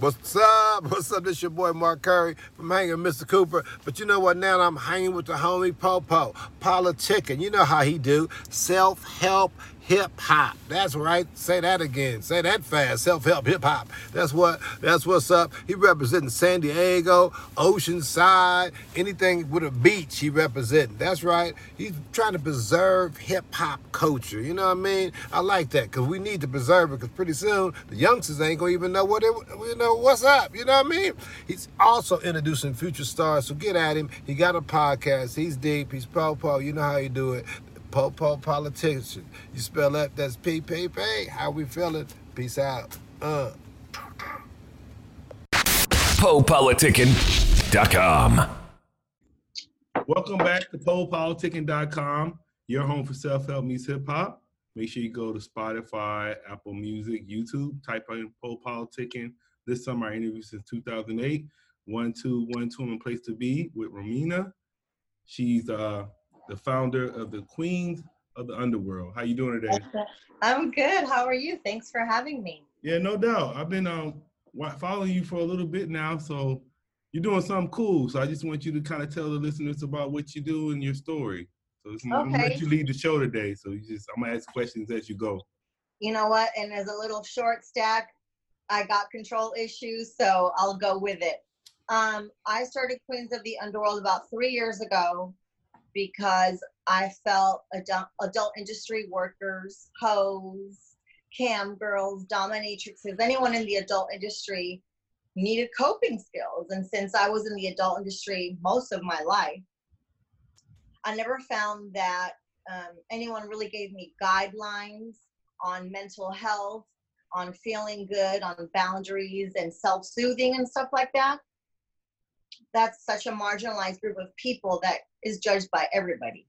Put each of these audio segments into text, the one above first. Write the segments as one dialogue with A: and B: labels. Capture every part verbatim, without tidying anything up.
A: What's up? What's up? This your boy Mark Curry from Hanging with Mister Cooper. But you know what? Now I'm hanging with the homie Popo, politicking. You know how he do. Self-help hip-hop. That's right. Say that again. Say that fast. Self-help hip-hop. That's what. That's what's up. He representing San Diego, Oceanside, anything with a beach he representing. That's right. He's trying to preserve hip-hop culture. You know what I mean? I like that because we need to preserve it because pretty soon the youngsters ain't going to even know what it, you know, what's up. You know what I mean? He's also introducing future stars, so get at him. He got a podcast. He's deep. He's po-po. You know how you do it. Po-po politician. You spell that, that's P P P. How we feeling? Peace out. Uh.
B: po politicking dot com.
C: Welcome back to po politicking dot com, your home for self-help meets hip-hop. Make sure you go to Spotify, Apple Music, YouTube, type in Po Politicking. This summer I interviewed since two thousand eight. One, two, one, two, and place to be with Romina. She's uh, the founder of the Queens of the Underworld. How you doing today?
D: I'm good. How are you? Thanks for having me.
C: Yeah, no doubt. I've been um, following you for a little bit now, so you're doing something cool. So I just want you to kind of tell the listeners about what you do and your story. So it's, okay. I'm gonna let you lead the show today. So you just, I'm gonna ask questions as you go.
D: You know what? And as a little short stack, I got control issues, so I'll go with it. Um, I started Queens of the Underworld about three years ago because I felt adult, adult industry workers, hoes, cam girls, dominatrixes, anyone in the adult industry needed coping skills. And since I was in the adult industry most of my life, I never found that um, anyone really gave me guidelines on mental health, on feeling good, on boundaries and self-soothing and stuff like that. That's such a marginalized group of people that is judged by everybody.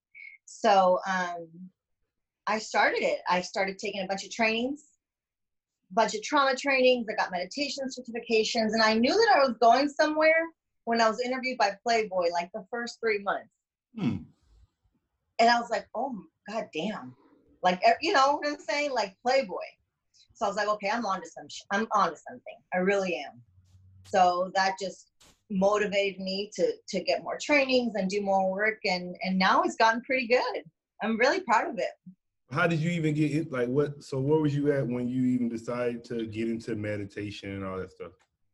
D: So um, I started it. I started taking a bunch of trainings, a bunch of trauma trainings. I got meditation certifications, and I knew that I was going somewhere when I was interviewed by Playboy, like the first three months. Hmm. And I was like, oh, God damn. Like, you know what I'm saying? Like Playboy. So I was like, okay, I'm onto some, sh- I'm onto something. I really am. So that just motivated me to to get more trainings and do more work, and and now it's gotten pretty good. I'm really proud of it.
C: How did you even get it? Like what? So where was you at when you even decided to get into meditation and all that stuff?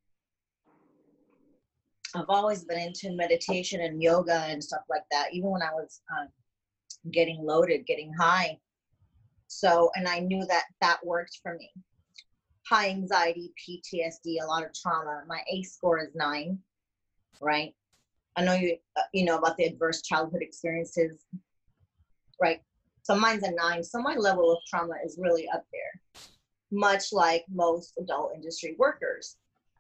D: I've always been into meditation and yoga and stuff like that, even when I was um, getting loaded, getting high. So, and I knew that that worked for me. High anxiety, P T S D, a lot of trauma. My A C E score is nine, right? I know you, uh, you know about the adverse childhood experiences, right? So mine's a nine. So my level of trauma is really up there, much like most adult industry workers.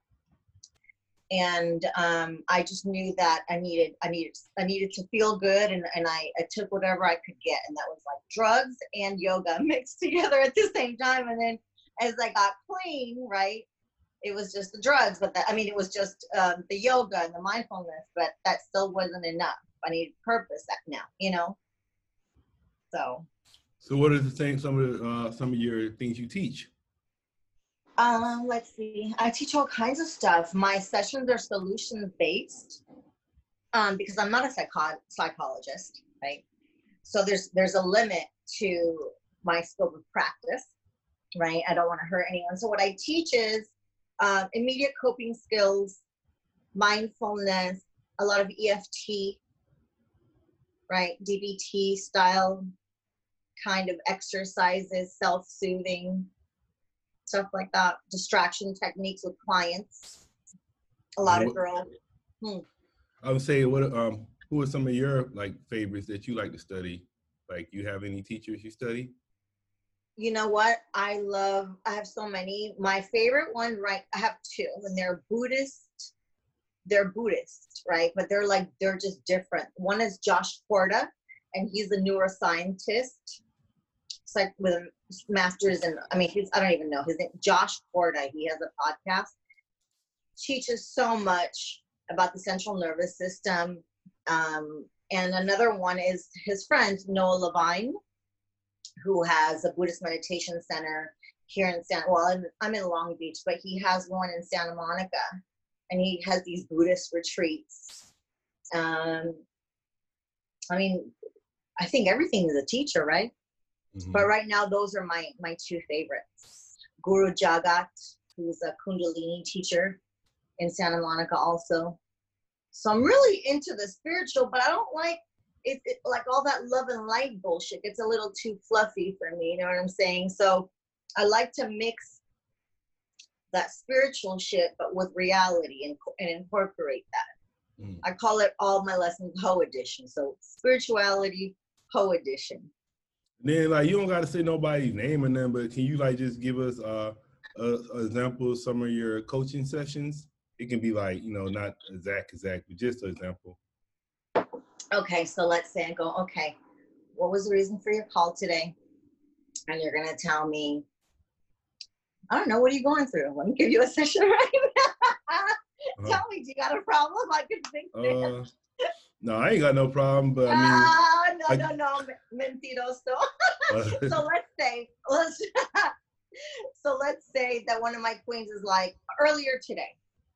D: And um, I just knew that I needed, I needed, I needed to feel good, and, and I, I took whatever I could get, and that was like drugs and yoga mixed together at the same time. And then as I got clean, right, it was just the drugs, but that, I mean, it was just um, the yoga and the mindfulness, but that still wasn't enough. I needed purpose now, you know. So.
C: So what are the things? Some of the, uh, some of your things you teach?
D: Um, let's see. I teach all kinds of stuff. My sessions are solutions based, um, because I'm not a psycho- psychologist, right? So there's there's a limit to my scope of practice, right? I don't want to hurt anyone. So what I teach is uh, immediate coping skills, mindfulness, a lot of E F T, right? D B T style kind of exercises, self-soothing, stuff like that, distraction techniques with clients. A lot
C: what,
D: of girls. Hmm.
C: I would say, what um, who are some of your like favorites that you like to study? Like, you have any teachers you study?
D: You know what? I love, I have so many. My favorite one, right, I have two, and they're Buddhist. They're Buddhist, right? But they're like, they're just different. One is Josh Porta, and he's a neuroscientist. It's like with a master's in, I mean, he's, I don't even know his name, Josh Porta. He has a podcast. Teaches so much about the central nervous system. Um, and another one is his friend, Noah Levine, who has a Buddhist meditation center here in San, well, I'm, I'm in Long Beach, but he has one in Santa Monica, and he has these Buddhist retreats. Um, I mean, I think everything is a teacher, right? Mm-hmm. But right now, those are my, my two favorites. Guru Jagat, who's a Kundalini teacher in Santa Monica also. So I'm really into the spiritual, but I don't like it, it like all that love and light bullshit. It's a little too fluffy for me, you know what I'm saying? So I like to mix that spiritual shit, but with reality and, and incorporate that. Mm. I call it all my lessons Ho edition. So spirituality, Ho edition.
C: Then like you don't got to say nobody's name or nothing, but can you like just give us uh, a, a example of some of your coaching sessions? It can be like, you know, not exact, exact, but just an example.
D: Okay, so let's say I go, okay, what was the reason for your call today? And you're going to tell me, I don't know, what are you going through? Let me give you a session right now. uh-huh. Tell me, do you got a problem? I can fix it.
C: Uh, no, I ain't got no problem, but I mean.
D: Uh, no, I, no, no, mentiroso. uh, so let's say, let's, so let's say that one of my queens is like, earlier today,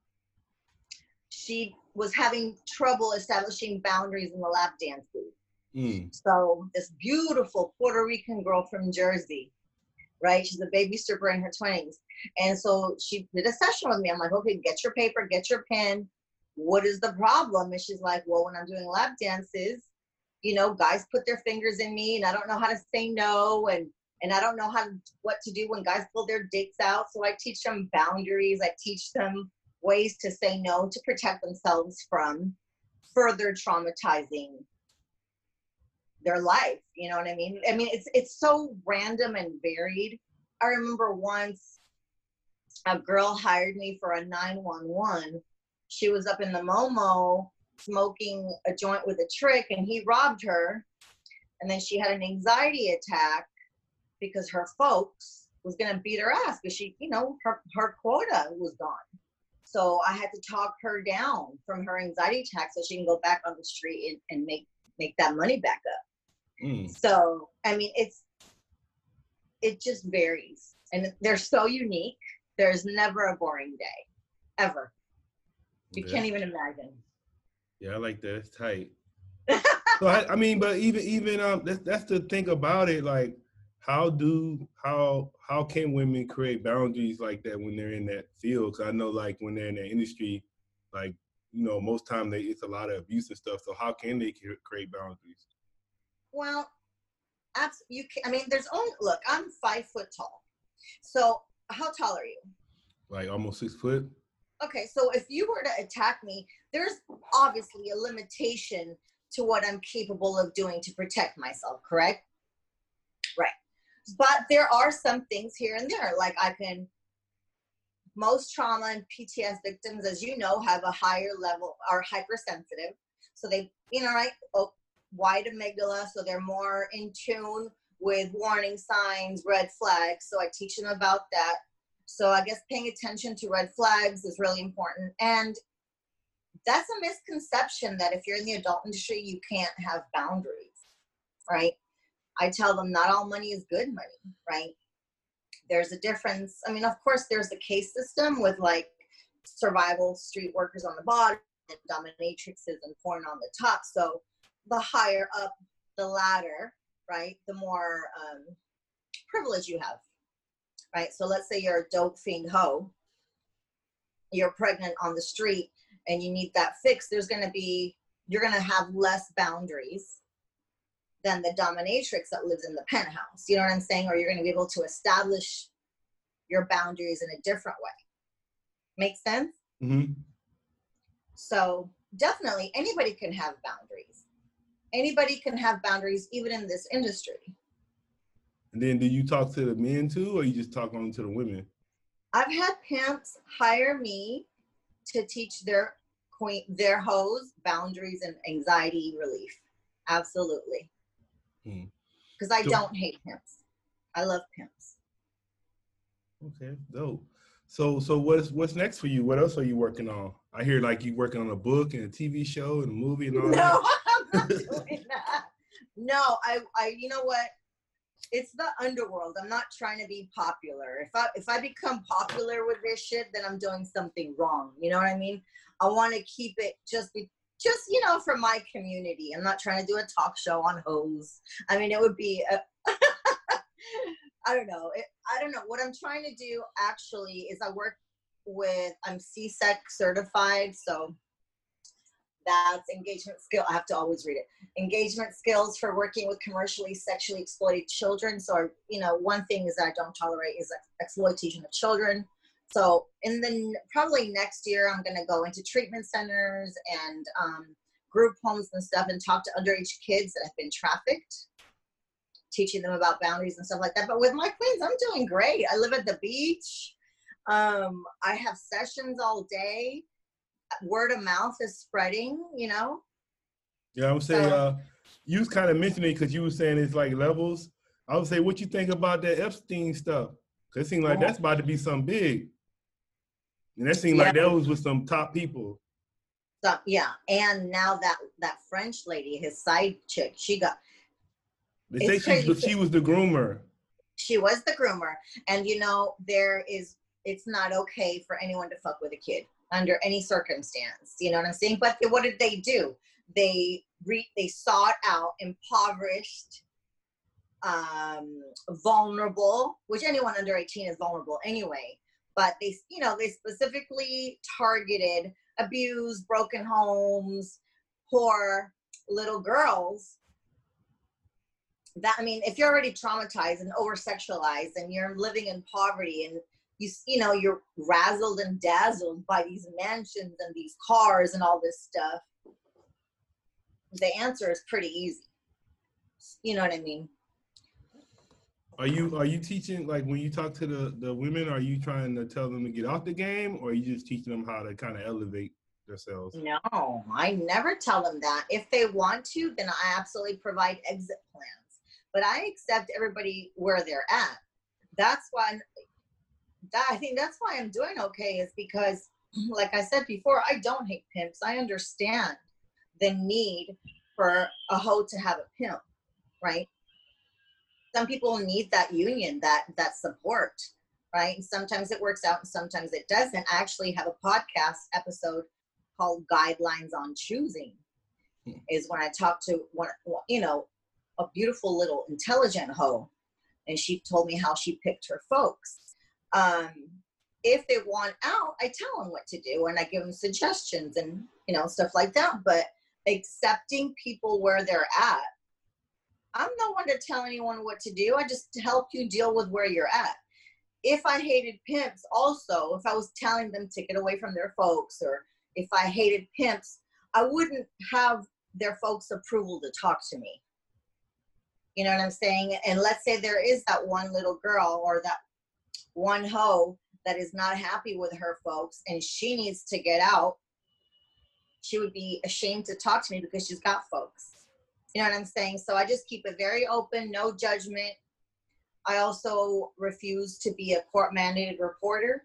D: she was having trouble establishing boundaries in the lap dance booth. Mm. So this beautiful Puerto Rican girl from Jersey, right? She's a baby stripper in her twenties. And so she did a session with me. I'm like, okay, get your paper, get your pen. What is the problem? And she's like, well, when I'm doing lap dances, you know, guys put their fingers in me and I don't know how to say no. And, and I don't know how to, what to do when guys pull their dicks out. So I teach them boundaries. I teach them ways to say no to protect themselves from further traumatizing their life. You know what I mean? I mean, it's it's so random and varied. I remember once a girl hired me for a nine one one. She was up in the Momo smoking a joint with a trick and he robbed her. And then she had an anxiety attack because her folks was going to beat her ass because she, you know, her, her quota was gone. So I had to talk her down from her anxiety attack so she can go back on the street and, and make, make that money back up. Mm. So, I mean, it's, it just varies. And they're so unique. There's never a boring day, ever. You yeah. can't even imagine.
C: Yeah, I like that. It's tight. So, I, I mean, but even, even um, that's, that's the thing about it. Like, how do, how, how can women create boundaries like that when they're in that field? Because I know, like, when they're in that industry, like, you know, most time they, it's a lot of abuse and stuff. So how can they create boundaries?
D: Well, abs- you can, I mean, there's only, look, I'm five foot tall. So how tall are you?
C: Like almost six foot.
D: Okay, so if you were to attack me, there's obviously a limitation to what I'm capable of doing to protect myself, correct? Right. But there are some things here and there, like I can, most trauma and P T S victims, as you know, have a higher level, are hypersensitive. So they, you know, right, oh, wide amygdala, so they're more in tune with warning signs, red flags. So I teach them about that. So I guess paying attention to red flags is really important. And that's a misconception that if you're in the adult industry, you can't have boundaries, right? I tell them not all money is good money, right? There's a difference. I mean, of course, there's the case system with like survival street workers on the bottom and dominatrixes and porn on the top. So the higher up the ladder, right, the more um, privilege you have, right? So let's say you're a dope fiend hoe, you're pregnant on the street and you need that fix. There's going to be, you're going to have less boundaries than the dominatrix that lives in the penthouse. You know what I'm saying? Or you're going to be able to establish your boundaries in a different way. Make sense? Mm-hmm. So definitely anybody can have boundaries. Anybody can have boundaries, even in this industry.
C: And then do you talk to the men too, or you just talk only to the women?
D: I've had pimps hire me to teach their queen, their hoes boundaries and anxiety relief. Absolutely. Because I don't hate pimps. I love pimps.
C: Okay, dope. So, so what's what's next for you? What else are you working on? I hear like you working on a book and a T V show and a movie and all
D: no,
C: that.
D: I'm not doing that. No, I, I, you know what? it's the underworld. I'm not trying to be popular. If I if I become popular with this shit, then I'm doing something wrong. You know what I mean? I want to keep it just be just you know for my community. I'm not trying to do a talk show on hoes. I mean, it would be a, I don't know. It, I don't know. What I'm trying to do actually is I work with I'm C S E C certified, so that's engagement skill. I have to always read it. Engagement skills for working with commercially sexually exploited children. So, you know, one thing is that I don't tolerate is exploitation of children. So in the probably next year, I'm going to go into treatment centers and um, group homes and stuff and talk to underage kids that have been trafficked, teaching them about boundaries and stuff like that. But with my queens, I'm doing great. I live at the beach. Um, I have sessions all day. Word of mouth is spreading, you know?
C: Yeah, I would say
D: So,
C: uh, you was kind of mentioning because you were saying it's like levels. I would say, what you think about that Epstein stuff? Because it seemed like that's about to be something big. And that seemed
D: yeah.
C: like that was with some top people.
D: So, yeah, and now that that French lady, his side chick, she got.
C: They say she was, she was the groomer.
D: She was the groomer, and you know there is. It's not okay for anyone to fuck with a kid under any circumstance. You know what I'm saying? But what did they do? They re, they sought out impoverished, um, vulnerable, which anyone under eighteen is vulnerable anyway. But they, you know, they specifically targeted abused, broken homes, poor little girls. That, I mean, if you're already traumatized and over-sexualized and you're living in poverty and you, you know, you're razzled and dazzled by these mansions and these cars and all this stuff, the answer is pretty easy. You know what I mean?
C: Are you are you teaching, like when you talk to the, the women, are you trying to tell them to get off the game, or are you just teaching them how to kind of elevate themselves?
D: No, I never tell them that. If they want to, then I absolutely provide exit plans. But I accept everybody where they're at. That's why, that, I think that's why I'm doing okay, is because, like I said before, I don't hate pimps. I understand the need for a hoe to have a pimp, right? Some people need that union, that that support, right? And sometimes it works out and sometimes it doesn't. I actually have a podcast episode called Guidelines on Choosing, is when I talk to one, you know, a beautiful little intelligent hoe, and she told me how she picked her folks. Um, if they want out, I tell them what to do and I give them suggestions and, you know, stuff like that. But accepting people where they're at, I'm no one to tell anyone what to do. I just help you deal with where you're at. If I hated pimps also, if I was telling them to get away from their folks, or if I hated pimps, I wouldn't have their folks' approval to talk to me. You know what I'm saying? And let's say there is that one little girl or that one hoe that is not happy with her folks and she needs to get out. She would be ashamed to talk to me because she's got folks. You know what I'm saying? So I just keep it very open, no judgment. I also refuse to be a court-mandated reporter.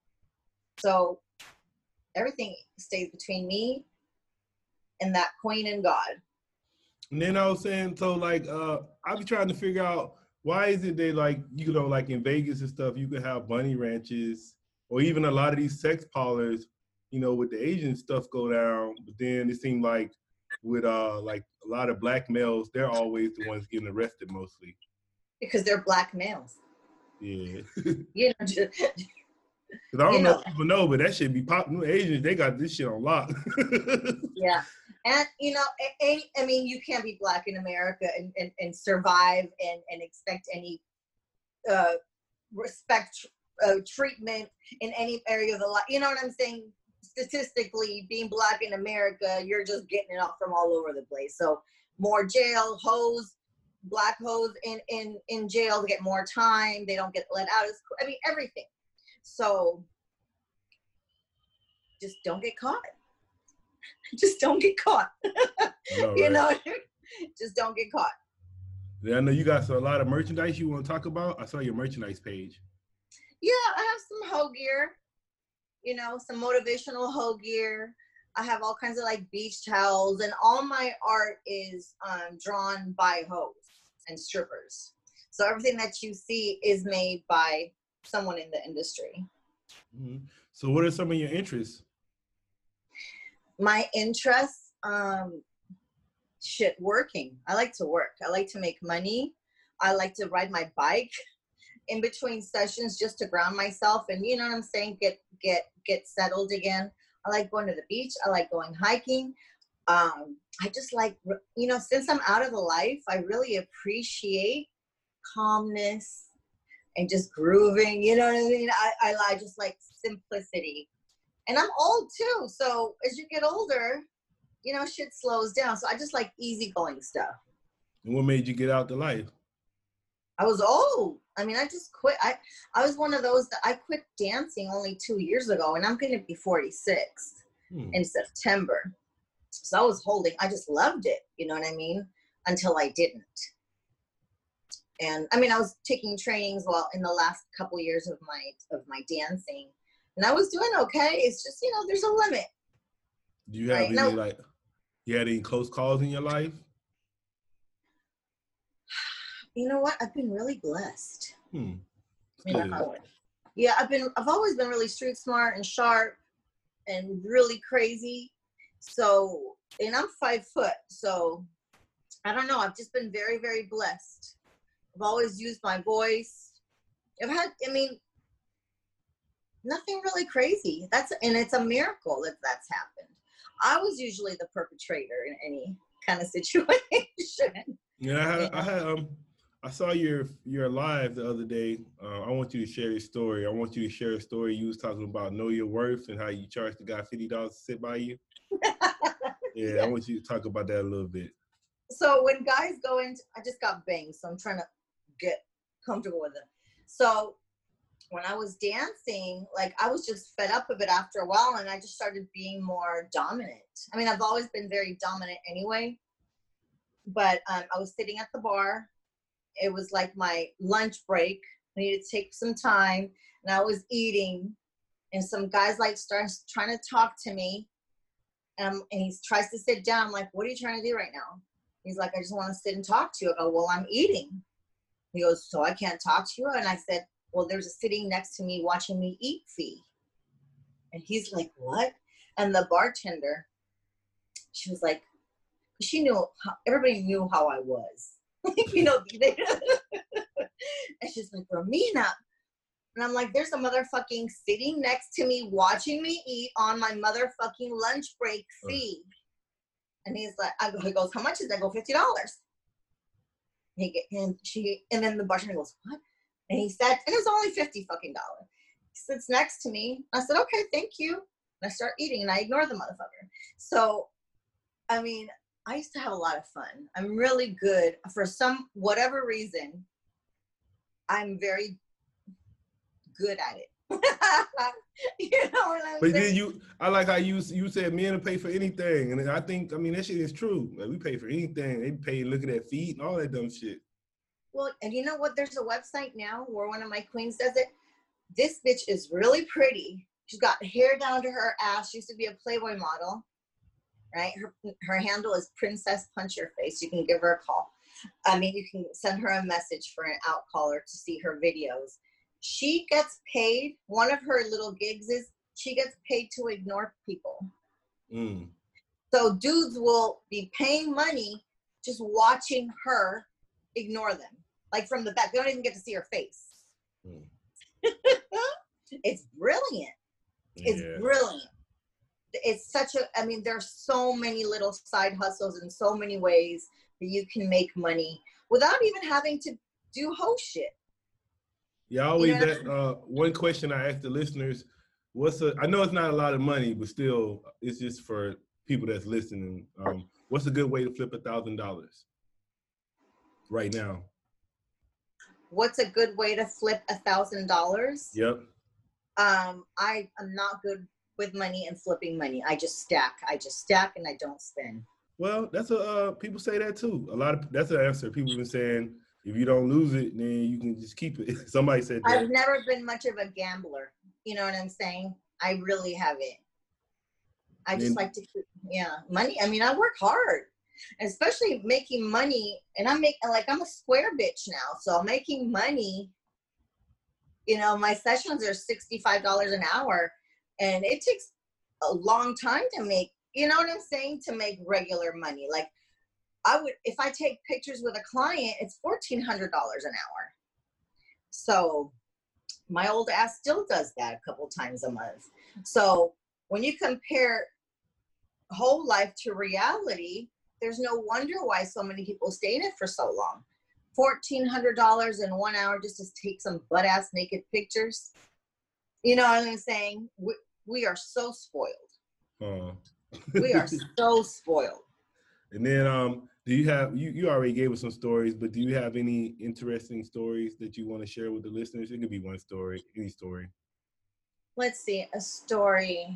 D: So everything stays between me and that queen and God.
C: And then I was saying, so like, uh, I be trying to figure out, why is it they like, you know, like in Vegas and stuff, you can have bunny ranches, or even a lot of these sex parlors, you know, with the Asian stuff go down. But then it seemed like with uh like a lot of black males, they're always the ones getting arrested mostly.
D: Because they're black males.
C: Yeah.
D: You know, just,
C: Because I don't
D: you
C: know
D: know,
C: if people know, but that shit be popping. Asians, they got this shit on lock.
D: yeah. And, you know, I, I mean, you can't be black in America and, and, and survive and, and expect any uh, respect, uh, treatment in any area of the life. You know what I'm saying? Statistically, being black in America, you're just getting it off from all over the place. So more jail, hoes, black hoes in, in, in jail to get more time. They don't get let out. I mean, everything. So just don't get caught. Just don't get caught.
C: know,
D: you
C: right?
D: know, just don't get caught.
C: Yeah, I know you got a lot of merchandise you want to talk about. I saw your merchandise page.
D: Yeah, I have some hoe gear, you know, some motivational hoe gear. I have all kinds of like beach towels, and all my art is um, drawn by hoes and strippers. So everything that you see is made by someone in the industry.
C: Mm-hmm. So what are some of your interests?
D: My interests, um, shit, working. I like to work. I like to make money. I like to ride my bike in between sessions just to ground myself and, you know what I'm saying, get get get settled again. I like going to the beach. I like going hiking. Um, I just like, you know, since I'm out of the life, I really appreciate calmness and just grooving. You know what I mean? I, I, I just like simplicity. And I'm old too. So as you get older, you know, shit slows down. So I just like easygoing stuff.
C: And what made you get out the life?
D: I was old. I mean, I just quit. I, I was one of those that I quit dancing only two years ago, and I'm going to be forty-six hmm. in September. So I was holding, I just loved it. You know what I mean? Until I didn't. And I mean, I was taking trainings while in the last couple years of my, of my dancing, and I was doing okay. It's just, you know, there's a limit.
C: Do you have right? any, no, like, you had any close calls in your life?
D: You know what? I've been really blessed.
C: Hmm.
D: Yeah, yeah, I've been, I've always been really street smart and sharp and really crazy. So, and I'm five foot. So I don't know. I've just been very, very blessed. I've always used my voice. I've had, I mean, nothing really crazy. That's, and it's a miracle if that's happened. I was usually the perpetrator in any kind of situation.
C: Yeah, I had, I had, um, I saw your your live the other day. Uh, I want you to share your story. I want you to share a story. You was talking about know your worth and how you charged the guy fifty dollars to sit by you. Yeah, yeah, I want you to talk about that a little bit.
D: So when guys go into, I just got banged, so I'm trying to get comfortable with it. So when I was dancing, like I was just fed up of it after a while, and I just started being more dominant. I mean, I've always been very dominant anyway, but um, I was sitting at the bar. It was like my lunch break. I needed to take some time, and I was eating, and some guys like starts trying to talk to me, um, and he tries to sit down. I'm like, what are you trying to do right now? He's like, I just want to sit and talk to you. I go, well, I'm eating. He goes, so I can't talk to you? And I said, well, there's a sitting next to me watching me eat fee. And he's like, what? And the bartender, she was like, she knew, how, everybody knew how I was. You know, they, and she's like, Romina. And I'm like, there's a motherfucking sitting next to me watching me eat on my motherfucking lunch break fee. Uh. And he's like, I go, he goes, how much is that? I go, fifty dollars. He get, and she, and then the bartender goes, what? And he said, and it was only fifty fucking dollars. He sits next to me. I said, okay, thank you. And I start eating, and I ignore the motherfucker. So, I mean, I used to have a lot of fun. I'm really good. For some, whatever reason, I'm very good at it. You know what I'm
C: but
D: saying?
C: then you, I like how you you said men will pay for anything. And I think, I mean, that shit is true. Like, we pay for anything. They pay, look at that feet and all that dumb shit.
D: Well, and you know what? There's a website now where one of my queens does it. This bitch is really pretty. She's got hair down to her ass. She used to be a Playboy model. Right? Her her handle is Princess Punch Your Face. You can give her a call. I mean, you can send her a message for an out caller to see her videos. She gets paid. One of her little gigs is she gets paid to ignore people.
C: Mm.
D: So dudes will be paying money just watching her ignore them. Like from the back. They don't even get to see her face. Mm. It's brilliant. It's yeah. brilliant. It's such a, I mean, there's so many little side hustles in so many ways that you can make money without even having to do hoe shit.
C: Yeah, always
D: you know
C: that, uh, one question I ask the listeners, what's a, I know it's not a lot of money, but still, it's just for people that's listening. Um, what's a good way to flip a thousand dollars right now?
D: What's a good way to flip a thousand dollars?
C: Yep.
D: Um, I am not good with money and flipping money. I just stack. I just stack and I don't spend.
C: Well, that's a uh, people say that too. A lot of that's an answer. People have been saying if you don't lose it, then you can just keep it. Somebody said that.
D: I've never been much of a gambler. You know what I'm saying? I really haven't. I just
C: then,
D: like to keep, yeah, money. I mean, I work hard. especially making money. And I'm making, like, I'm a square bitch now. So I'm making money. You know, my sessions are sixty-five dollars an hour, and it takes a long time to make, you know what I'm saying? To make regular money. Like, I would, if I take pictures with a client, it's fourteen hundred dollars an hour. So my old ass still does that a couple times a month. So when you compare whole life to reality, there's no wonder why so many people stay in it for so long. fourteen hundred dollars in one hour just to take some butt ass naked pictures. You know what I'm saying? We, we are so spoiled.
C: Uh,
D: We are so spoiled.
C: And then, um, do you have, you, you already gave us some stories, but do you have any interesting stories that you want to share with the listeners? It could be one story, any story.
D: Let's see, a story.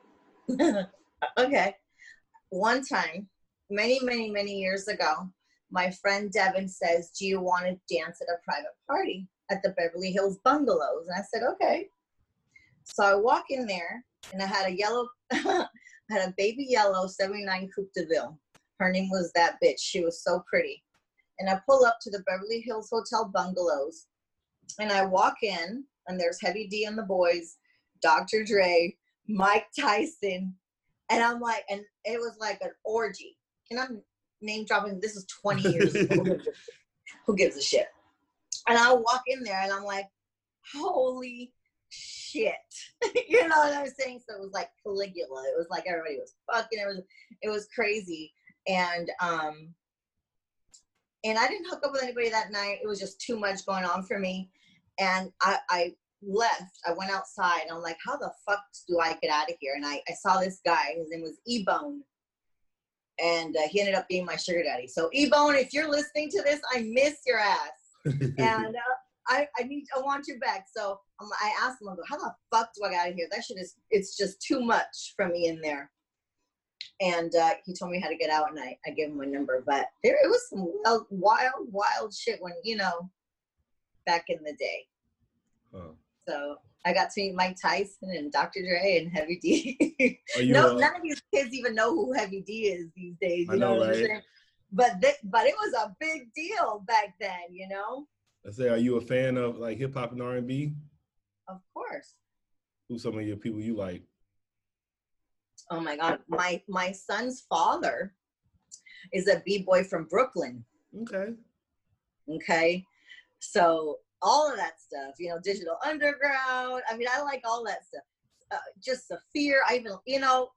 D: Okay. One time, many, many, many years ago, my friend Devin says, do you want to dance at a private party at the Beverly Hills Bungalows? And I said, okay. So I walk in there, and I had a yellow, I had a baby yellow seventy-nine Coupe de Ville. Her name was that bitch. She was so pretty. And I pull up to the Beverly Hills Hotel Bungalows, and I walk in, and there's Heavy D and the boys, Doctor Dre, Mike Tyson, and I'm like, and it was like an orgy. And I'm name dropping, this is twenty years ago. Who gives a shit? And I walk in there, and I'm like, holy shit. You know what I'm saying? So it was like Caligula. It was like everybody was fucking. It was, it was crazy. And um, and I didn't hook up with anybody that night. It was just too much going on for me. And I, I left. I went outside, and I'm like, how the fuck do I get out of here? And I, I saw this guy. His name was E-Bone. And uh, he ended up being my sugar daddy. So E-Bone, if you're listening to this, I miss your ass. And uh, I, I need, I want you back. So um, I asked him, I go, how the fuck do I get out of here? That shit is, it's just too much for me in there. And uh, he told me how to get out, and I, I gave him my number. But there, it was some wild, wild, wild shit when, you know, back in the day. Huh. So I got to meet Mike Tyson and Doctor Dre and Heavy D. no, uh, none of these kids even know who Heavy D is these days. You
C: I know,
D: know what
C: right?
D: I'm saying? But th- but it was a big deal back then, you know.
C: I say, are you a fan of like hip hop and R and B?
D: Of course.
C: Who's some of your people you like?
D: Oh my God, my my son's father is a b-boy from Brooklyn.
C: Okay.
D: Okay, so all of that stuff, you know, Digital Underground. I mean, I like all that stuff. Uh, just the fear. I even, you know,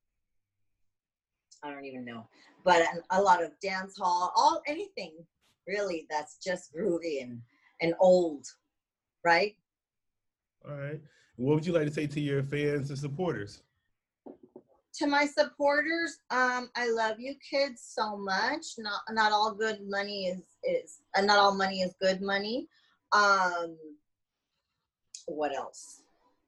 D: I don't even know, but a lot of dance hall, all anything really that's just groovy and and old, right?
C: All right. What would you like to say to your fans and supporters?
D: To my supporters, um, I love you kids so much. Not not all good money is is uh, not all money is good money. Um, what else?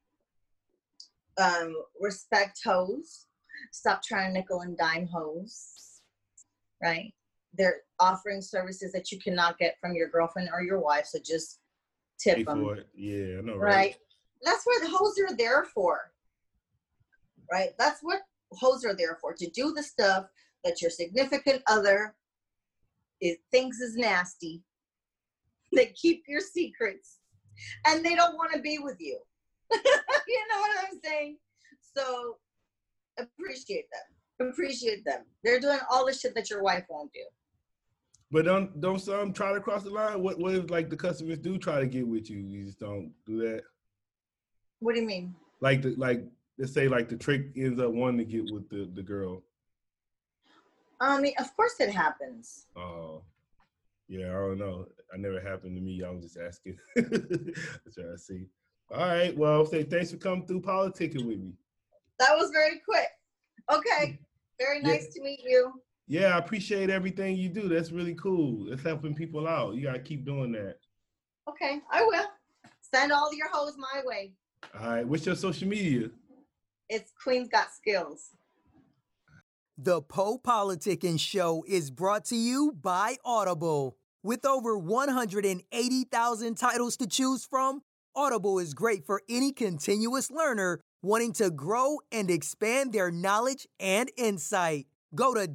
D: Um, respect hoes. Stop trying to nickel and dime hoes. Right? They're offering services that you cannot get from your girlfriend or your wife, so just tip
C: Pay
D: them.
C: for it. Yeah, I know,
D: right?
C: right?
D: That's what the hoes are there for. Right? That's what hoes are there for, to do the stuff that your significant other is, thinks is nasty. They keep your secrets, and they don't want to be with you. You know what I'm saying? So appreciate them. Appreciate them. They're doing all the shit that your wife won't do.
C: But don't don't some try to cross the line? What what if like the customers do try to get with you? You just don't do that?
D: What do you mean?
C: Like the like let's say like the trick ends up wanting to get with the, the girl.
D: I mean, of course it happens.
C: Oh, yeah, I don't know. It never happened to me. I was just asking. That's what I see. All right. Well, say thanks for coming through politicking with me.
D: That was very quick. Okay. Very nice yeah. to meet you.
C: Yeah, I appreciate everything you do. That's really cool. It's helping people out. You gotta keep doing that.
D: Okay, I will. Send all your hoes my way.
C: All right. What's your social media?
D: It's Queen's Got Skills.
E: The Po Politicking Show is brought to you by Audible. With over one hundred eighty thousand titles to choose from, Audible is great for any continuous learner wanting to grow and expand their knowledge and insight. Go to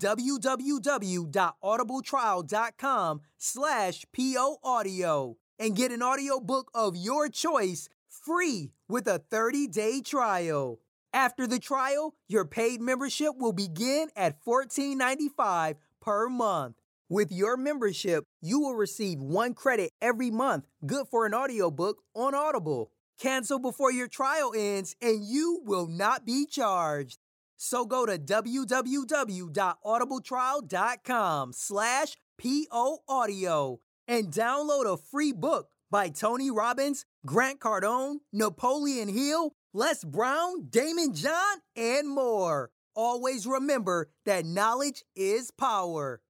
E: www.audibletrial.com slash PO audio and get an audiobook of your choice free with a thirty-day trial. After the trial, your paid membership will begin at fourteen ninety-five per month. With your membership, you will receive one credit every month, good for an audiobook on Audible. Cancel before your trial ends and you will not be charged. So go to www.audibletrial.com slash PO audio and download a free book by Tony Robbins, Grant Cardone, Napoleon Hill, Les Brown, Damon John, and more. Always remember that knowledge is power.